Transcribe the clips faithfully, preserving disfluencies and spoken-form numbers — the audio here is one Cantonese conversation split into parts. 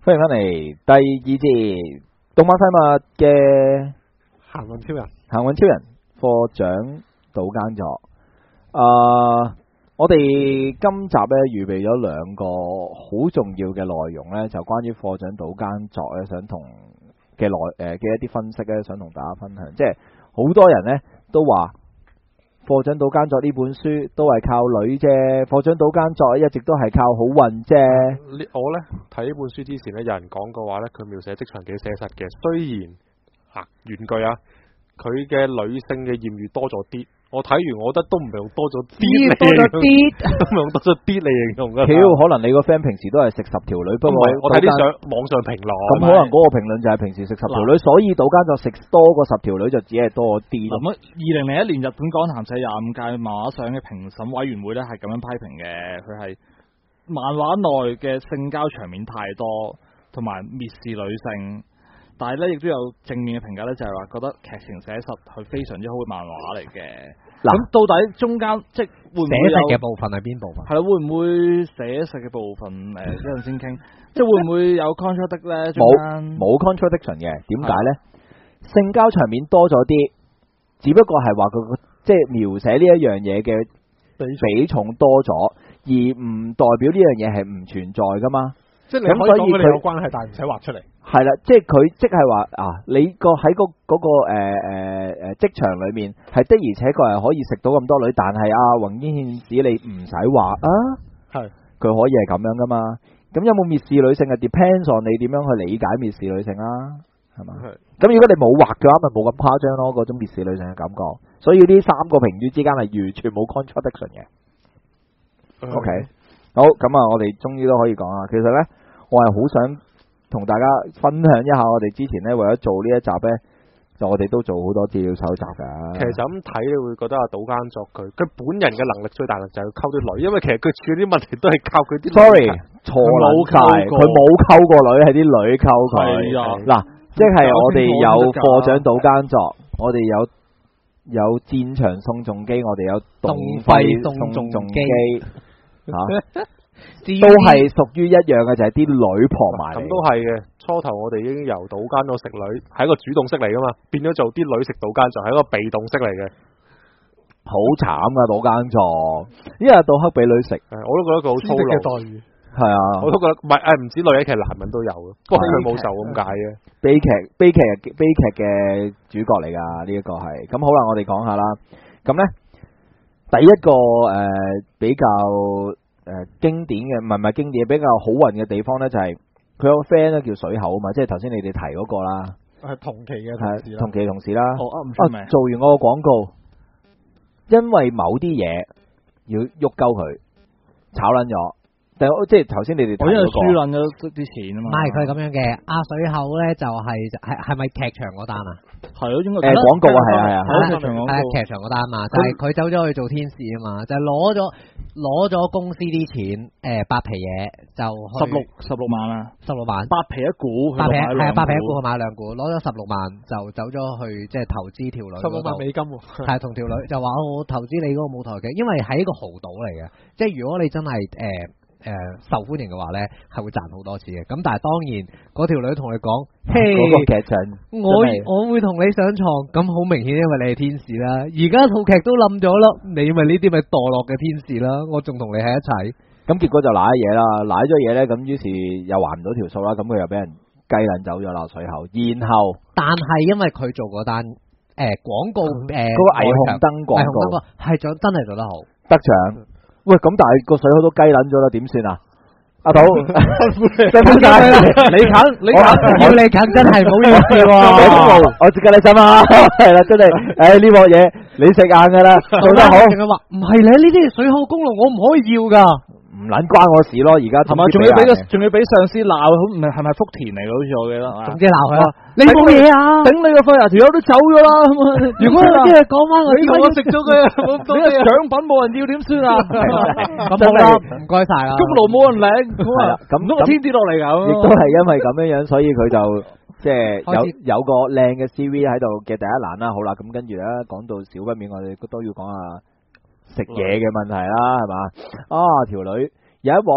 歡迎翻嚟第二節動漫廢物嘅行運超人， 行運超人課長島耕作。啊，我哋今集咧預備咗兩個好重要嘅內容咧，就關於課長島耕作咧，想同嘅內誒嘅一啲分析咧，想同大家分享。即係好多人咧都話課長島耕作呢本書都係靠女啫，課長島耕作一直都係靠好運啫。 我呢睇呢本書之前呢，有人講過話呢，佢描寫職場幾寫實嘅。雖然啊原句啊，佢嘅女性嘅艷遇多咗啲。我睇完，我覺得都唔係用多咗啲嚟形容，都唔係用多咗啲嚟形容噶。 屌，可能你個 friend 平時都係食十條女，不過我睇啲相網上評論， 咁可能嗰個評論就係平時食十條女，所以島耕作食多過十條女就只係多啲。 咁啊，二零零一年日本講談社廿五屆漫畫賞嘅評審委員會咧係咁樣批評嘅，佢係漫畫內嘅性交場面太多，同埋蔑視女性。但係咧，亦都有正面嘅評價咧，就係話覺得劇情寫實係非常之好嘅漫畫嚟嘅。咁到底中間即係會唔會有寫實嘅部分係邊部分？係啦，會唔會寫實嘅部分？誒、呃，一陣先傾。即係會唔會有 contradiction 咧？中間冇冇 contradiction 嘅。點解咧？性交場面多咗啲，只不過係話佢即係描寫呢一樣嘢嘅比重多咗，而唔代表呢樣嘢係唔存在噶嘛。 即係你可以講佢哋有關係，但係唔使畫出嚟。 係啦，即係佢即係話啊，你個喺嗰嗰個誒誒誒職場裏面係的而且確係可以食到咁多女，但係阿宏淵憲子你唔使話啊，係佢可以係咁樣噶嘛。咁有冇蔑視女性係 depends on 你點樣去理解蔑視女性啦，係嘛？咁如果你冇畫嘅話，咪冇咁誇張咯，嗰種蔑視女性嘅感覺。所以呢三個評語之間係完全冇 contradiction 嘅。 嗯、 OK，好，咁啊，我哋終於都可以講啦。其實咧，我係好想同大家分享一下，我哋之前咧為咗做呢一集咧，就我哋都做好多資料搜集噶。 其實咁睇你會覺得阿島耕作佢，佢本人嘅能力最大能就係溝啲女，因為其實佢處理啲問題都係靠佢啲。Sorry， 錯撚晒，佢冇溝過女，係啲女溝佢。嗱，即係我哋有課長島耕作，我哋有有戰場宋仲基，我哋有動廢宋仲基，吓。都係屬於一樣嘅，就係、是、啲女撲埋嚟。咁都係嘅。初頭我哋已經由島耕作食女，係一個主動式嚟噶嘛，變咗做啲女食島耕作，係一個被動式嚟嘅。 好慘噶島耕作，一日到黑俾女食， 我都覺得佢好粗魯嘅待遇。係啊，我都覺得唔係誒，唔止女人，其實男人都有嘅，不過佢冇受咁解嘅。 悲劇悲劇悲劇嘅主角嚟噶呢一個係。咁好啦，我哋講下啦。咁咧第一個誒、呃、比較。誒、呃，經典嘅唔係唔係經典，比較好運嘅地方咧，就係佢有個 friend 咧叫水口啊嘛，即係頭先你哋提嗰個啦， 係同期嘅同事啦， 同期同事啦。 哦啊，唔啊，做完我個廣告，因為某啲嘢要喐鳩佢，炒撚咗。但係即係頭先你哋睇嗰個，我因為輸撚咗啲錢啊嘛。 唔係佢係咁樣嘅，阿水口咧就係係係咪劇場嗰單啊？ 係咯，應該誒廣告啊，係啊係啊， 係劇場嗰單嘛，就係佢走咗去做天使啊嘛，就係攞咗攞咗公司啲錢，誒八皮嘢就十六十六萬啊， 十六萬八皮一股， 八皮係啊八皮一股佢買兩股，攞咗十六萬就走咗去即係投資條女， 十六萬美金喎， 係同條女就話我投資你嗰個舞台劇，因為係一個豪賭嚟嘅，即係如果你真係誒。誒、呃，受歡迎嘅話咧，係會賺好多次嘅。咁但係當然，嗰條女同你講，嘿，嗰個劇情，我我會同你上床，咁好明顯，因為你係天使啦。而家套劇都冧咗啦，你咪呢啲咪墮落嘅天使啦。我仲同你喺一齊， 咁結果就瀨嘢啦，瀨咗嘢咧，咁於是又還唔到條數啦，咁佢又俾人雞撚走咗啦，水後。然後，但係因為佢做嗰單誒廣告誒，嗰、呃那個霓虹燈廣告係做真係做得好，得獎。喂，咁但係個水好多雞撚咗啦，點算啊？阿島，辛苦晒啦，你啃，你啃，要你啃真係唔好意思喎。我接緊你心啊，係啦，真係，誒呢鑊嘢你食硬噶啦，做得好。仲要話唔係咧，呢啲水耗公路我唔可以要噶。唔撚關我事咯，而家係嘛？仲要俾個，仲要俾上司鬧，唔係係咪福田嚟嘅？好似我記得。 總之鬧佢啦， 你冇嘢啊！頂你個肺啊！條友都走咗啦。 如果啲嘢講翻我， 你同我食咗佢，你個獎品冇人要點算啊？ 咁好啦，唔該晒啦。 功勞冇人領，係啦，咁都天跌落嚟㗎。 亦都係因為咁樣樣，所以佢就即係有有個靚嘅 C V 喺度嘅第一欄啦。好啦，咁跟住咧講到少不免，我哋都要講下。食嘢嘅問題啦，係嘛？啊，條女有一鑊咧，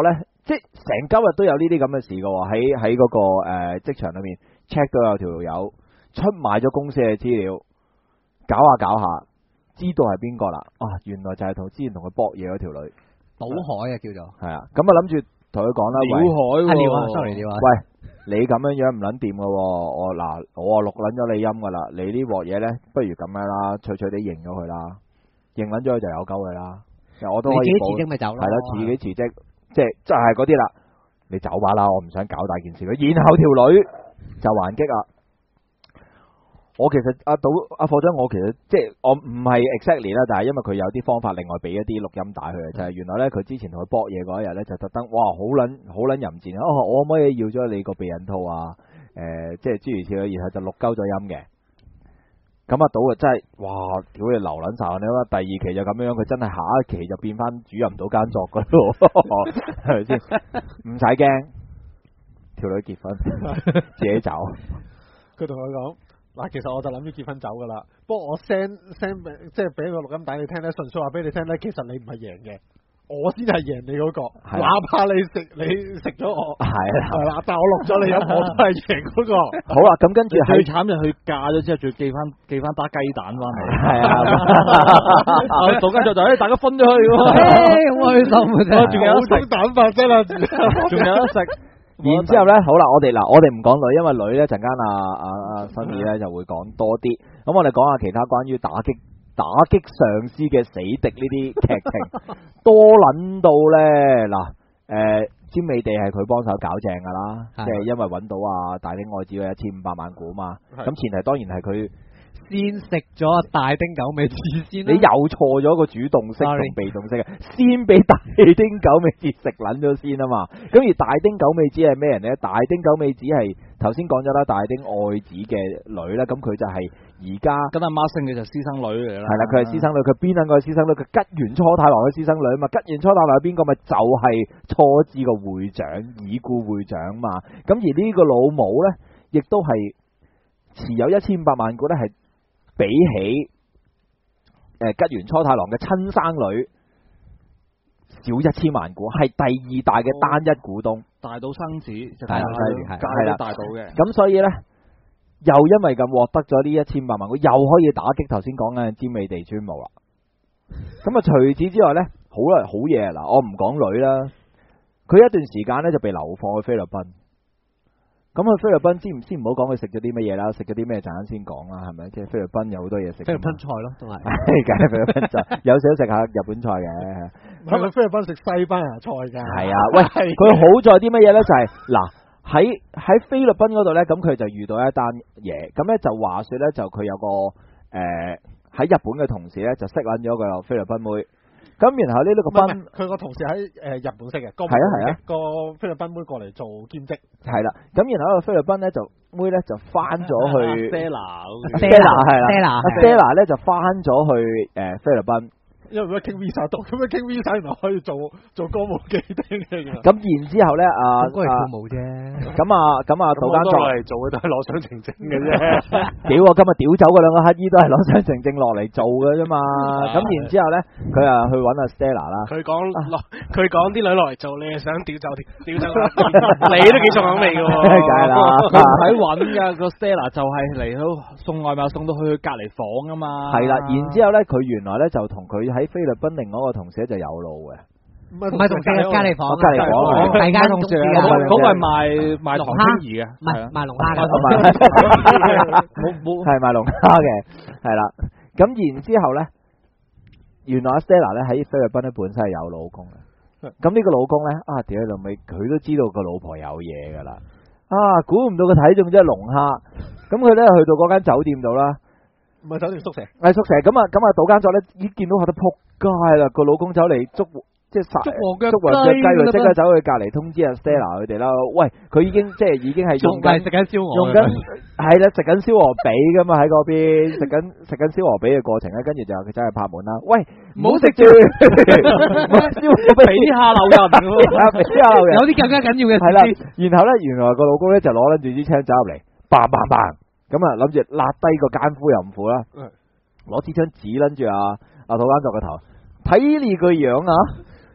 即係成鳩日都有呢啲咁嘅事㗎喎，喺喺嗰個誒職場裏面 check 到有條友出賣咗公司嘅資料，搞下搞下，知道係邊個啦？啊，原來就係同之前同佢搏嘢嗰條女， 賭海啊叫做。 係啊，咁啊諗住同佢講啦， 鳥海喎， 鳥啊，sorry鳥啊。 喂，你咁樣樣唔撚掂㗎喎，我嗱我啊錄撚咗你音㗎啦，你呢鑊嘢咧，不如咁樣啦，脆脆地認咗佢啦，認撚咗佢就有鳩佢啦。我都可以你自己辭職咪走咯， 係啦，自己辭職，即係即係嗰啲啦。你走吧啦，我唔想搞大件事。然後條女就還擊啊！我其實阿賭阿課長，我其實即係我唔係 exactly 啦，但係因為佢有啲方法，另外俾一啲錄音帶佢嘅，就係、是、原來咧佢之前同佢搏嘢嗰一日咧，就特登哇好撚好撚淫賤啊！我可唔可以要咗你個避孕套啊？誒、呃，即係諸如此類，然後就錄鳩咗音嘅。咁阿賭啊真係哇，屌你流撚晒你啦！第二期就咁樣，佢真係下一期就變翻主任到間作噶咯，係咪先？唔使驚，條女結婚自己走。 佢同佢講嗱，其實我就諗住結婚走噶啦，不過我 send send 即係俾個錄音帶你聽咧，純粹話俾你聽咧，其實你唔係贏嘅。我先係贏你嗰、那個，哪怕你食你食咗我，係啦，係啦，但係我錄咗你音，我都係贏嗰個。 好啦，咁跟住最慘就佢嫁咗之後，仲要寄翻寄翻打雞蛋翻嚟。係啊，做緊做就誒，大家分咗去喎， 好開心啊！真係， 仲有得食蛋白質啦， 仲有得食。 然之後咧，好啦，我哋嗱，我哋唔講女，因為女咧陣間阿阿阿新宇咧就會講多啲。咁我哋講下其他關於打擊。打擊上司嘅死敵呢啲劇情多撚到呢。嗱，誒詹美地係佢幫手搞正㗎啦，即係因為揾到啊大丁愛子嘅一千五百萬股嘛，咁前提當然係佢先食咗大丁九尾子先， 你又錯咗個主動式同被動式嘅，先俾大丁九尾子食撚咗先啊嘛，咁而大丁九尾子係咩人呢？大丁九尾子係頭先講咗啦，大丁愛子嘅女啦，咁佢就係而家跟阿媽生嘅就私生女嚟啦， 係啦，佢係私生女，佢邊撚個係私生女？佢吉原初太郎嘅私生女啊嘛，吉原初太郎係邊個？咪就係初志個會長，已故會長嘛，咁而呢個老母呢，亦都係持有一千五百萬股呢，係比起誒吉原初太郎嘅親生女少一千萬股，係第二大嘅單一股東， 大到生子就係啦，係啦， 大到嘅。咁所以呢，又因為咁獲得咗呢一千五百萬股，又可以打擊頭先講嘅尖尾地專務啦。咁啊，除此之外呢，好啦，好嘢嗱，我唔講女啦，佢一段時間呢就被流放去菲律賓。咁去菲律賓先唔先唔好講佢食咗啲乜嘢啦，食咗啲咩陣間先講啦，係咪？即係菲律賓有好多嘢食。 菲律賓菜咯，都係。 梗係菲律賓菜，有少少食下日本菜嘅。 係咪菲律賓食西班牙菜㗎？係啊，喂，佢好在啲乜嘢咧？就係、是、嗱，喺喺菲律賓嗰度咧，咁佢就遇到一單嘢，咁咧就話說咧，就佢有個誒喺、呃、日本嘅同事咧，就識撚咗個菲律賓妹。咁然後呢呢個賓， 佢個同事喺誒日本識嘅，係啊係啊， 個菲律賓妹過嚟做兼職， 係啦。咁然後個菲律賓咧就妹咧就翻咗去 Stella，Stella 係啦 ，Stella 咧就翻咗去誒菲律賓。 因為咩傾 visa 讀，咁樣傾 visa 原來可以做做歌舞伎町嘅。 咁然之後咧，啊， 嗰係跳舞啫。 咁啊，咁啊，杜間作嚟做嘅都係攞雙程證嘅啫。 屌，我今日屌走嗰兩個乞衣都係攞雙程證落嚟做嘅啫嘛。咁然之後咧，佢啊去揾阿 Stella 啦。 佢講落，佢講啲女落嚟做，你係想屌走屌走你都幾重口味嘅喎。 梗係啦， 佢唔使揾㗎，個 Stella 就係嚟到送外賣送到去隔離房啊嘛。 係啦，然之後咧，佢原來咧就同佢喺菲律賓另外一個同事就有路嘅， 唔係唔係同隔隔離房， 隔離房， 大家同事啊，嗰個係賣賣唐青兒嘅， 唔係賣龍蝦嘅， 冇冇係賣龍蝦嘅，係啦。咁然之後咧，原來阿 Stella 咧喺菲律賓咧本身係有老公嘅，咁呢個老公咧啊屌你老味，佢都知道個老婆有嘢噶啦，啊估唔到佢睇中隻龍蝦，咁佢咧去到嗰間酒店度啦。 唔係酒店宿舍， 係宿舍咁啊！咁啊，杜間作咧已經見到佢都仆街啦，個老公走嚟捉，即係殺捉黃腳雞喎，即刻走去隔離通知阿 Stella 佢哋啦。喂，佢已經即係已經係用緊食緊燒鵝， 用緊係啦，食緊燒鵝髀噶嘛喺嗰邊食緊食緊燒鵝髀嘅過程咧，跟住就佢走去拍門啦。喂，唔好食住，燒鵝髀俾下流人， 俾下流人， 有啲更加緊要嘅係啦。然後咧，原來個老公咧就攞緊住支槍走入嚟，嘭嘭嘭。咁啊，諗住揦低個奸夫淫婦啦，攞支槍指撚住阿阿杜間作個頭，睇你個樣啊，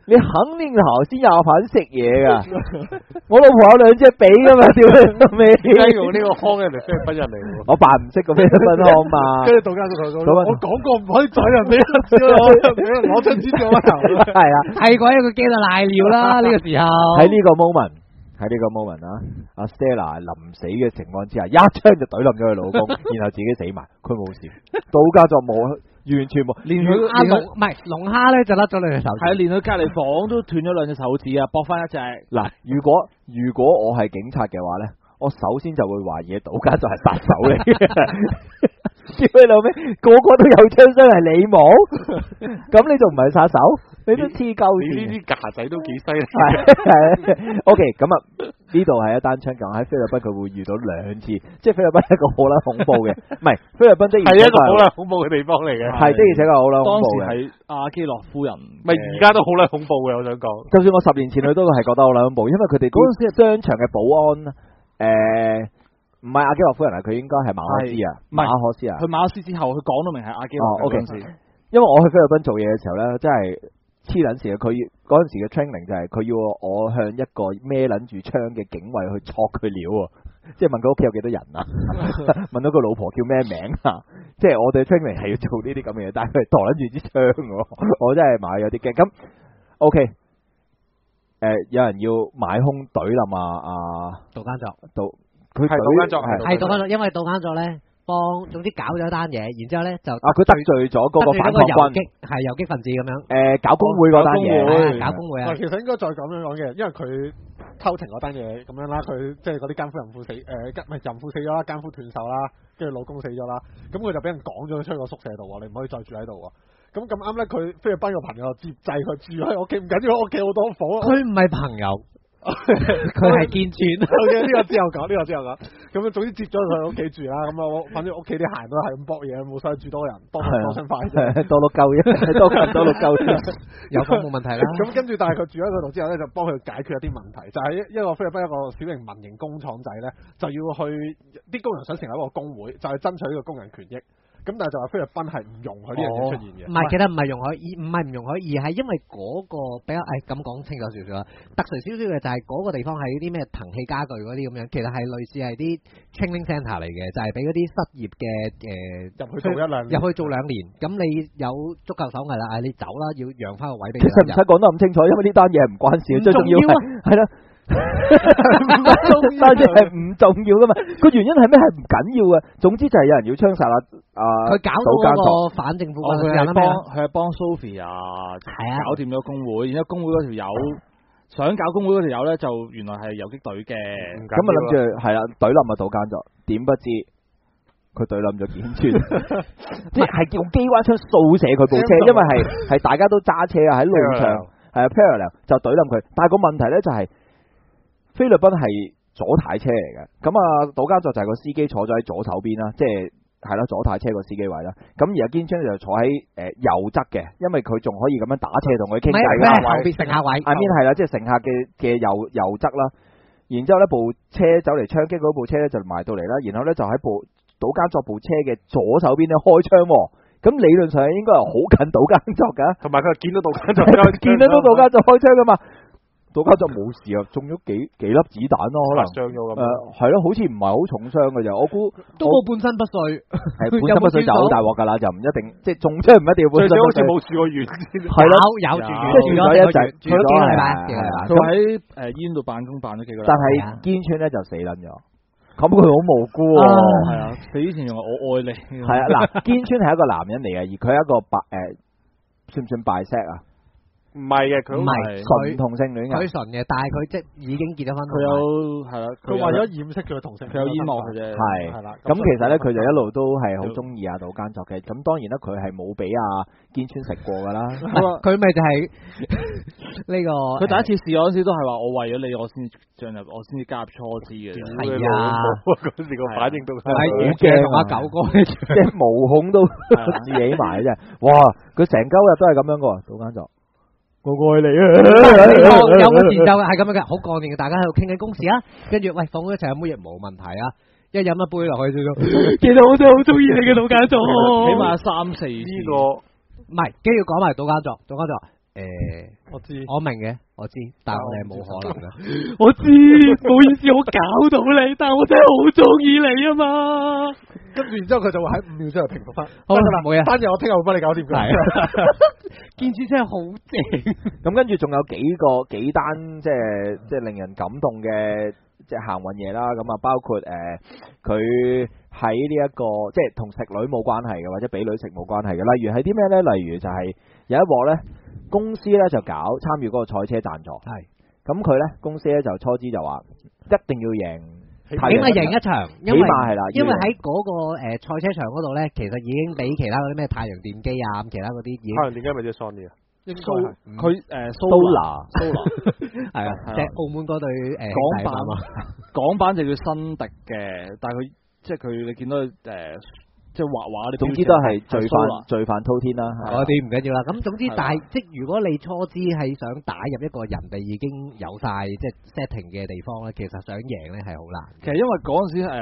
你肯定頭先有份食嘢噶，我老婆有兩隻髀噶嘛，屌你老味！ 點解用呢個腔人哋菲律賓人嚟喎？ 我扮唔識個菲律賓腔嘛。 跟住杜家就同佢講：我講過唔可以宰人俾人知啦，攞槍指住我頭。 係啊， 係鬼一個機就賴尿啦！呢個時候喺呢個 moment，喺呢個 moment 啊，阿 Stella 臨死嘅情況之下，一槍就懟冧咗佢老公，然後自己死埋，佢冇事。杜家就冇。完全冇， 連佢阿龍唔係龍蝦咧就甩咗兩隻手指， 係連佢隔離房都斷咗兩隻手指啊，駁翻一隻。 嗱，如果如果我係警察嘅話咧，我首先就會懷疑杜家就係殺手嚟嘅。屌你老味，個個都有槍傷，係你冇，咁你仲唔係殺手？你都黐鳩線。 你呢啲架仔都幾犀利。 係 ，OK，咁啊呢度係一單槍，咁喺菲律賓佢會遇到兩次，即係菲律賓係一個好撚恐怖嘅，唔係菲律賓的係一個好撚恐怖嘅地方嚟嘅， 係的而且確好撚恐怖嘅。 當時係阿基諾夫人， 唔係而家都好撚恐怖嘅，我想講。 就算我十年前去都係覺得好撚恐怖，因為佢哋嗰陣時商場嘅保安，誒。唔係阿基諾夫人啊，佢應該係馬可斯啊，馬可斯啊。 佢馬可斯之後，佢講到明係阿基諾。 哦，OK。因為我去菲律賓做嘢嘅時候咧，真係黐撚事嘅。佢嗰陣時嘅 training 就係佢要我向一個孭撚住槍嘅警衛去戳佢料啊，即係問佢屋企有幾多人啊，問到佢老婆叫咩名啊，即係我哋 training 係要做呢啲咁嘅嘢，但係佢係攞撚住支槍喎，我真係買有啲驚。咁 OK，誒、呃、有人要買兇隊啦嘛，啊杜間作杜。佢係杜間作， 係杜間作，因為杜間作咧幫，總之搞咗單嘢，然之後咧就啊，佢得罪咗嗰個反抗軍， 係游擊分子咁樣。 誒，搞工會嗰單嘢， 搞工會啊。 其實應該再咁樣講嘅，因為佢偷情嗰單嘢咁樣啦，佢即係嗰啲奸夫淫婦死，誒，唔係淫婦死咗啦，奸夫斷手啦，跟住老公死咗啦，咁佢就俾人趕咗出去個宿舍度，你唔可以再住喺度喎。咁咁啱咧，佢菲律賓個朋友接濟佢住喺屋企，唔緊要，屋企好多房。 佢唔係朋友。佢係健全 ，OK 呢個之後講，呢個之後講，咁啊總之接咗佢屋企住啦，咁啊反正屋企啲閒都係咁搏嘢，冇所謂住多人，多人多雙快啫， 多碌鳩啫，多人多碌鳩啫， 有房冇問題啦。 咁跟住但係佢住喺嗰度之後咧，就幫佢解決一啲問題，就係一個菲律賓一個小型民營工廠仔咧，就要去啲工人想成立一個工會，就係爭取呢個工人權益。咁但係就話菲律賓係唔容許呢樣嘢出現嘅， 唔係，其實唔係容許，而唔係唔容許，而係因為嗰個比較，誒咁講清楚少少啦，特殊少少嘅就係嗰個地方係啲咩騰氣家具嗰啲咁樣，其實係類似係啲 training centre 嚟嘅，就係俾嗰啲失業嘅誒入去做一兩年， 入去做兩年，咁你有足夠手藝啦，誒你走啦，要讓翻個位俾你。 其實唔使講得咁清楚，因為呢單嘢係唔關事，最重要係係啦。單嘢係唔重要噶嘛，個原因係咩？係唔緊要嘅，總之就係有人要槍殺啦。啊， 佢搞到嗰個反政府軍人啦咩？ 佢係幫 Sophia 係啊， 搞掂咗工會，然之後工會嗰條友想搞工會嗰條友咧，就原來係游擊隊嘅， 咁啊諗住係啦，懟冧啊杜間作，點不知佢懟冧咗建川，即係用機關槍掃射佢部車，因為係係大家都揸車啊喺路上，係啊 parallel 就懟冧佢，但係個問題咧就係。菲律賓係左軚車嚟嘅，咁啊，杜間作就係個司機坐咗喺左手邊啦，即係係啦左軚車個司機位啦。咁而阿堅川就坐喺誒右側嘅，因為佢仲可以咁樣打斜同佢傾偈嘅位。 後邊乘客位。 I mean 係啦，即係乘客嘅嘅右右側啦。然之後咧部車走嚟槍擊嗰部車咧就埋到嚟啦，然後咧就喺部杜間作部車嘅左手邊咧開槍。咁理論上應該係好近杜間作噶， 同埋佢見到杜間作， 見到都杜間作開槍噶嘛。杜間作冇事啊，中咗幾幾粒子彈咯，可能傷咗咁。誒， 係咯，好似唔係好重傷嘅啫。我估都冇半身不遂， 係半身不遂就好大鑊噶啦，就唔一定即係中槍唔一定要半身不遂。 好似冇住過院， 係咯， 有住院， 即係住咗一陣，住咗係嘛？ 佢喺誒醫院度辦公辦咗幾個禮拜。 但係堅川咧就死撚咗，咁佢好無辜喎。 係啊，死之前仲話我愛你。 係啊，嗱，堅川係一個男人嚟嘅，而佢係一個白誒，算唔算白石啊？ 唔係嘅，佢唔係純同性戀嘅， 佢純嘅，但係佢即係已經結咗婚。 佢有係啦， 佢為咗掩飾佢嘅同性， 佢有煙幕嘅啫。 係係啦，咁其實咧佢就一路都係好中意阿杜間作嘅。咁當然啦，佢係冇俾阿堅川食過噶啦。 佢咪就係呢個。 佢第一次試嗰陣時都係話我為咗你，我先進入，我先至加入初枝嘅。 係啊， 嗰時個反應都係好驚同阿九哥， 即係毛孔都自起埋啫。哇！佢成鳩日都係咁樣噶，杜間作。我愛你啊！ 有個前奏係咁樣嘅，好幹練嘅，大家喺度傾緊公事啊，跟住喂放工一齊飲杯嘢冇問題啊，一飲一杯落去就，其實我真係好中意你嘅杜間作， 起碼三四呢個唔係，跟住講埋杜間作，杜間作誒， 我知， 我明嘅，我知，但係我哋係冇可能嘅。 我知，唔好意思，我搞到你，但係我真係好中意你啊嘛。 跟住然之後佢就會喺五秒之內平復翻。 好啦，冇嘢， 單嘢我聽日會幫你搞掂嘅。 建築真係好正。 咁跟住仲有幾個幾單即係即係令人感動嘅即係行運嘢啦。咁啊包括誒佢喺呢一個即係同食女冇關係嘅，或者俾女食冇關係嘅。例如係啲咩咧？例如就係有一鑊咧。公司咧就搞參與嗰個賽車贊助，係咁佢咧公司咧就初知就話一定要贏， 起碼贏一場，因為起碼係啦， 因為喺嗰個誒賽車場嗰度咧，其實已經比其他嗰啲咩太陽電機啊，其他嗰啲已經太陽電機咪即係 Sony 啊， 應該佢誒 Solar Solar 係啊，即係澳門嗰對誒港版啊，港版就叫新迪嘅，但係佢即係佢你見到佢誒。即係畫畫，你總之都係罪犯罪犯滔天啦。 嗰啲唔緊要啦。咁總之，但係即係如果你初知係想打入一個人哋已經有晒即係 setting 嘅地方咧，其實想贏咧係好難。 其實因為嗰陣時誒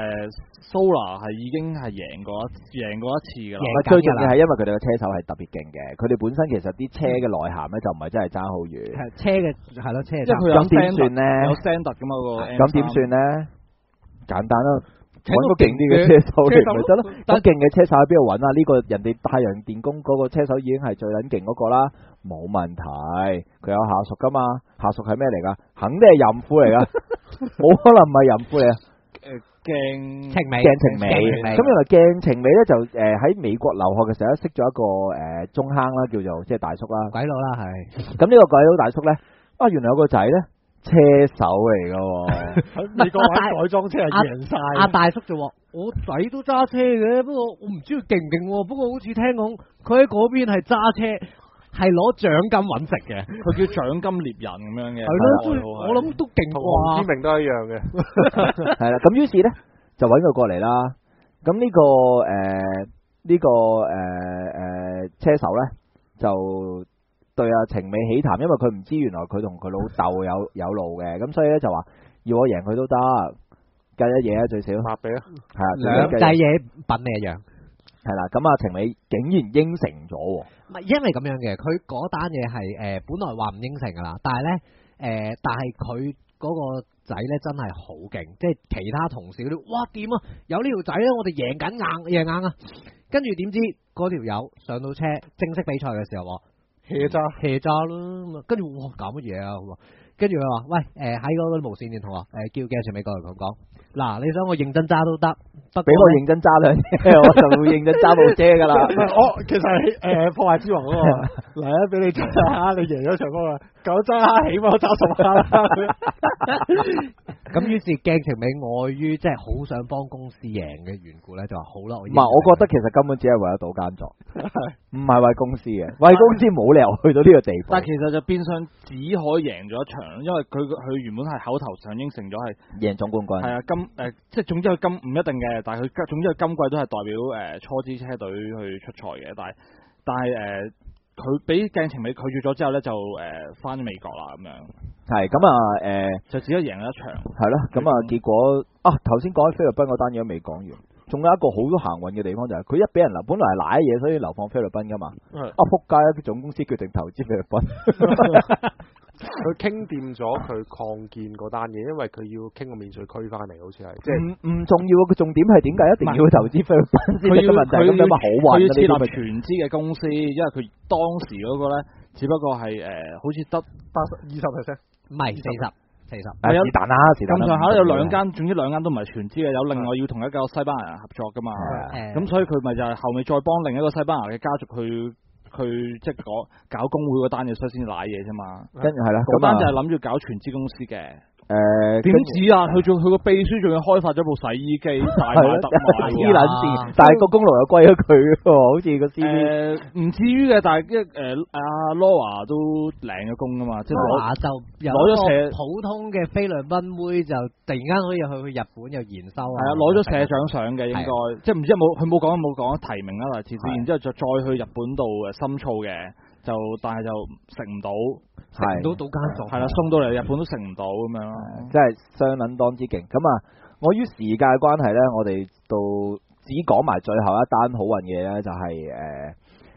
Solar 係已經係贏過一贏過一次㗎啦。 最重要係因為佢哋嘅車手係特別勁嘅，佢哋本身其實啲車嘅內涵咧就唔係真係爭好遠。 係車嘅係咯，車因為佢有咁點算咧？ 有 standard 㗎嘛個。 咁點算咧？簡單啦。揾個勁啲嘅車手嚟咪得咯，咁勁嘅車手喺邊度揾啊？呢個人哋太陽電工嗰個車手已經係最撚勁嗰個啦，冇問題。佢有下屬噶嘛？下屬係咩嚟噶？肯定係淫婦嚟噶，冇可能唔係淫婦嚟啊！ 誒鏡情美， 鏡情美。咁原來鏡情美咧就誒喺美國留學嘅時候咧識咗一個誒中坑啦，叫做即係大叔啦， 鬼佬啦係。 咁呢個鬼佬大叔咧，啊原來有個仔咧。車手嚟噶， 美國玩改裝車係贏晒。 阿大叔就話：我仔都揸車嘅，不過我唔知佢勁唔勁。不過好似聽講佢喺嗰邊係揸車，係攞獎金揾食嘅。 佢叫獎金獵人咁樣嘅。 係咯，我諗都勁啩。 知名都一樣嘅。 係啦，咁於是咧就揾佢過嚟啦。咁呢、這個誒呢、呃這個誒誒、呃呃、車手咧就。對啊，情美起談，因為佢唔知原來佢同佢老豆有有路嘅，咁所以咧就話要我贏佢都得，計一嘢啊最少， 拍俾啊， 係啊， 兩計嘢品你一樣， 係啦，咁啊情美竟然應承咗， 唔係因為咁樣嘅，佢嗰單嘢係誒本來話唔應承噶啦，但係咧誒，但係佢嗰個仔咧真係好勁，即係其他同事嗰啲，哇掂啊，有呢條仔咧，我哋贏緊硬贏硬啊，跟住點知嗰條友上到車正式比賽嘅時候話。 hea 渣 hea 渣咯，跟住哇搞乜嘢啊？跟住佢話喂，誒喺嗰個無線電台啊，誒叫鏡情美過嚟同講，嗱你想我認真揸都得，不俾我認真揸兩車，我就會認真揸部車噶啦。 我其實係誒破壞之王嗰個，嚟啊俾你揸下，你贏咗場嗰個，夠揸下起碼揸十下啦。 咁於是鏡情美礙於即係好想幫公司贏嘅緣故咧，就話好啦。唔係，我覺得其實根本只係為咗賭奸作，唔係為公司嘅，為公司冇理由去到呢個地步。 但係其實就變相只可以贏咗一場，因為佢佢原本係口頭上應承咗係贏總冠軍。係啊，今誒、呃、即係總之佢今唔一定嘅，但係佢總之佢今季都係代表誒、呃、初支車隊去出賽嘅，但係但係誒。呃佢俾鏡情美拒絕咗之後咧，就誒翻咗美國啦咁樣。 係咁啊，誒、呃、 就只係贏咗一場。係咯，咁啊結果啊頭先講起菲律賓嗰單嘢都未講完，仲有一個好多行運嘅地方就係、是、佢一俾人留，本來係瀨嘢，所以流放菲律賓噶嘛。啊仆街啊！總公司決定投資菲律賓。 佢傾掂咗佢擴建嗰單嘢，因為佢要傾個免稅區翻嚟，好似係即係唔唔重要個重點係點解一定要投資菲律賓先得嘅問題？咁有乜好運啊？ 佢要設立全資嘅公司，因為佢當時嗰個咧，只不過係誒、呃，好似得八十二十 percent， 唔係四十四十。 係是但啦，是但啦。 咁上下有兩間，總之兩間都唔係全資嘅，有另外要同一個西班牙人合作噶嘛。咁所以佢咪就係後尾再幫另一個西班牙嘅家族去。佢即係講搞工會嗰單嘢，所以先瀨嘢啫嘛。 跟住係啦， 嗰單就係諗住搞全資公司嘅。 誒點止啊？佢仲佢個秘書仲要開發咗部洗衣機，大賣特賣黐撚線，但係個功勞又歸咗佢喎，好似個 C V。 誒唔至於嘅，但係一誒阿 Laura 都領咗工噶嘛，即係攞就攞咗社普通嘅菲律賓妹就突然間可以去去日本又研修啊。係啊， 攞咗社長相嘅應該，即係唔知有冇佢冇講冇講提名啦，但係次次然之後就再去日本度誒深造嘅。就但係就食唔到，食唔到到間座，係啦，送到嚟日本都食唔到咁樣咯， 真係相撚當之勁。咁啊，我於時間關係咧，我哋到只講埋最後一單好運嘢咧，就係、是、誒、呃、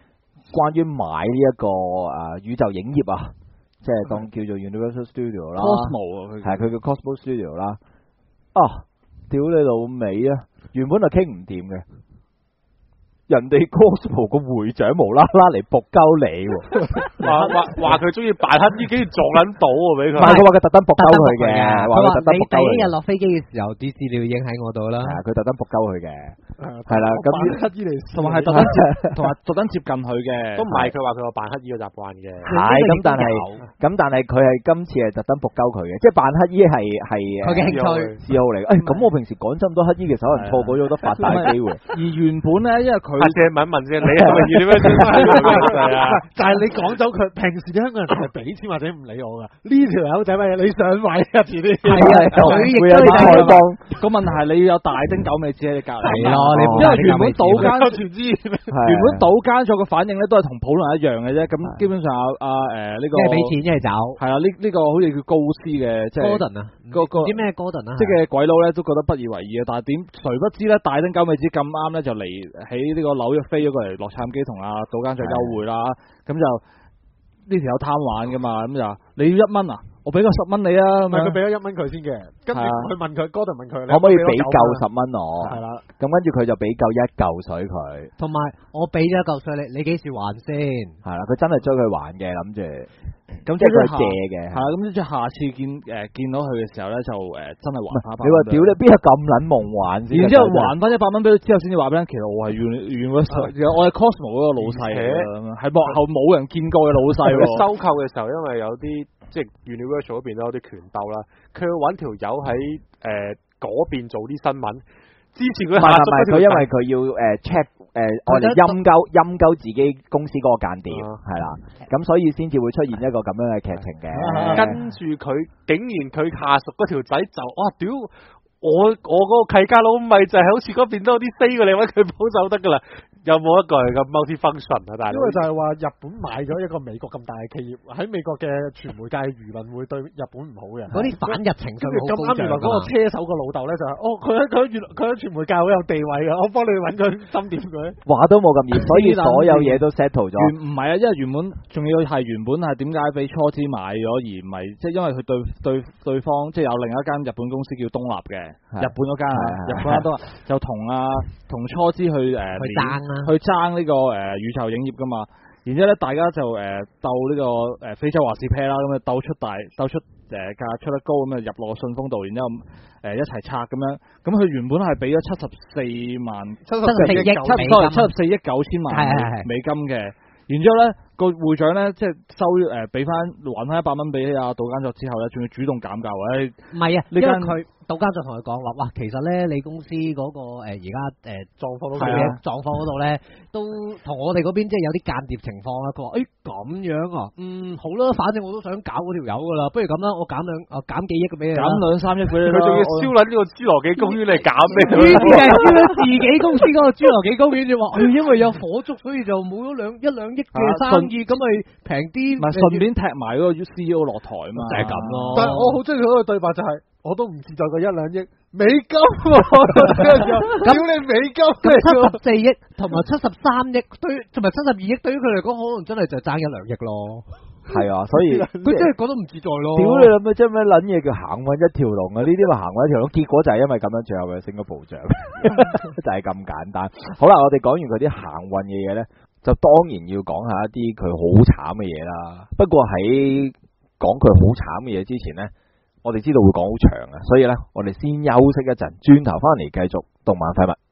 關於買呢一個誒宇宙影業啊，即係當叫做 Universal Studio 啦 Cosmo 啊，佢係佢叫 Cosmo Studio 啦。啊，屌你老味啊！原本就傾唔掂嘅。人哋 Cosmo 個會長無啦啦嚟仆鳩你喎， 話話話佢中意扮黑衣，竟然撞撚到喎俾佢。 唔係佢話佢特登仆鳩佢嘅，話佢特登你仆鳩佢。 第一日落飛機嘅時候，啲資料已經喺我度啦。 係啊，佢特登仆鳩佢嘅，係啦。咁黑衣嚟， 同埋係特登接，同埋特登接近佢嘅。 都唔係佢話佢有扮黑衣嘅習慣嘅。 係咁，但係咁但係佢係今次係特登仆鳩佢嘅，即係扮黑衣係係佢嘅興趣嗜好嚟嘅。誒，咁我平時趕咁多黑衣嘅時候，可能錯過咗好多發達嘅機會。 而原本咧，因為佢阿姐問一問先，你係咪要點樣點係啊？ 就係你講走佢，平時啲香港人係俾錢或者唔理我噶。呢條友仔乜嘢？你上位啊？遲啲係啊，佢亦會有啲開幫。 個問題係你要有大丁九尾子喺你隔離。 係咯，你因為原本賭間全知， 原本賭間咗個反應咧，都係同普通人一樣嘅啫。咁基本上阿誒呢個即係俾錢一係走。 係啦，呢呢個好似叫高斯嘅，即係 Gordon 啊， 個個啲咩 Gordon 啊？ 即係鬼佬咧都覺得不以為意嘅，但係點誰不知咧，大丁九尾子咁啱咧就嚟喺呢個紐約飛咗過嚟洛杉磯同阿賭間再幽會啦，咁就呢條友貪玩噶嘛，咁就你要一蚊啊，我俾個十蚊你啊， 唔係佢俾咗一蚊佢先嘅，跟住佢問佢，Gordon問佢， 可唔可以俾夠十蚊我？ 係啦， 咁跟住佢就俾夠一嚿水佢。 同埋我俾咗一嚿水你，你幾時還先？ 係啦，佢真係追佢還嘅，諗住。咁即係佢借嘅。 係啦，咁即係下次見誒見到佢嘅時候咧，就誒真係還翻。 你話屌你邊有咁撚夢還先？ 然之後還翻一百蚊俾佢之後，先至話俾人，其實我係原原我我係 Cosmo 嗰個老細嚟嘅，係幕後冇人見過嘅老細。 收購嘅時候，因為有啲即係 Universal 嗰邊都有啲權鬥啦，佢揾條友喺誒嗰邊做啲新聞。之前佢下屬嗰條佢因為佢要誒 check 誒我哋陰鳩陰鳩自己公司嗰個間諜係啦，咁所以先至會出現一個咁樣嘅劇情嘅。 跟住佢竟然佢下屬嗰條仔就哇屌！我我嗰個契家佬咪就係好似嗰邊都有啲飛過你揾佢補就得噶啦，有冇一個係咁 multi-function 啊？大佬， 因為就係話日本買咗一個美國咁大嘅企業，喺美國嘅傳媒界輿論會對日本唔好嘅， 嗰啲反日情緒好高漲。 咁啱原來嗰個車手個老豆咧就係、是，哦佢喺佢喺佢喺傳媒界好有地位嘅，我幫你揾佢針點佢。 話都冇咁易，所以所有嘢都 settle 咗。 唔係啊，因為原本仲要係原本係點解俾初資買咗，而唔係即係因為佢對對對方即係有另一間日本公司叫東立嘅，日本嗰間啊，日本嗰間東立就同啊同初資去誒去爭啦， 去爭呢個誒宇宙影業噶嘛。然之後咧，大家就誒鬥呢個誒非洲華士 pair 啦，咁啊鬥出大鬥出誒價出得高咁啊入落個信封度，然之後誒一齊拆咁樣。咁佢原本係俾咗七十四萬七十四億七七十四億九千萬美金嘅。然之後咧個會長咧即係收誒俾翻還翻一百蚊俾阿杜間作之後咧，仲要主動減價喎。 唔係啊，因為佢。杜間就同佢講話，哇，其實咧你公司嗰、那個誒而家誒狀況嗰嘅狀況嗰度咧，都同我哋嗰邊即係有啲間諜情況啦。佢話誒咁樣啊，嗯好啦，反正我都想搞嗰條友噶啦，不如咁啦，我減兩我減幾億嘅俾你， 減兩三億俾你， 佢仲要燒撚呢個侏羅紀公園嚟減咩？ 於是係燒咗自己公司嗰個侏羅紀公園，就話因為有火燭，所以就冇咗兩一兩億嘅生意，咁咪平啲， 咪順便踢埋嗰個 C E O 落台啊嘛， 就係咁咯。 但係我好中意佢嗰個對白就係、是。我都唔自在過一兩億美金喎、啊，咁你美金七十四億同埋七十三億，對同埋七十二億，對於佢嚟講，可能真係就爭一兩億咯。 係啊，所以佢真係覺得唔自在咯。 屌你諗咩？即係咩撚嘢叫行運一條龍啊？呢啲咪行運一條龍，結果就係因為咁樣，最後佢升咗部長，就係咁簡單。好啦，我哋講完佢啲行運嘅嘢咧，就當然要講下一啲佢好慘嘅嘢啦。不過喺講佢好慘嘅嘢之前咧，我哋知道會講好長啊，所以咧，我哋先休息一陣，轉頭翻嚟繼續動漫廢物。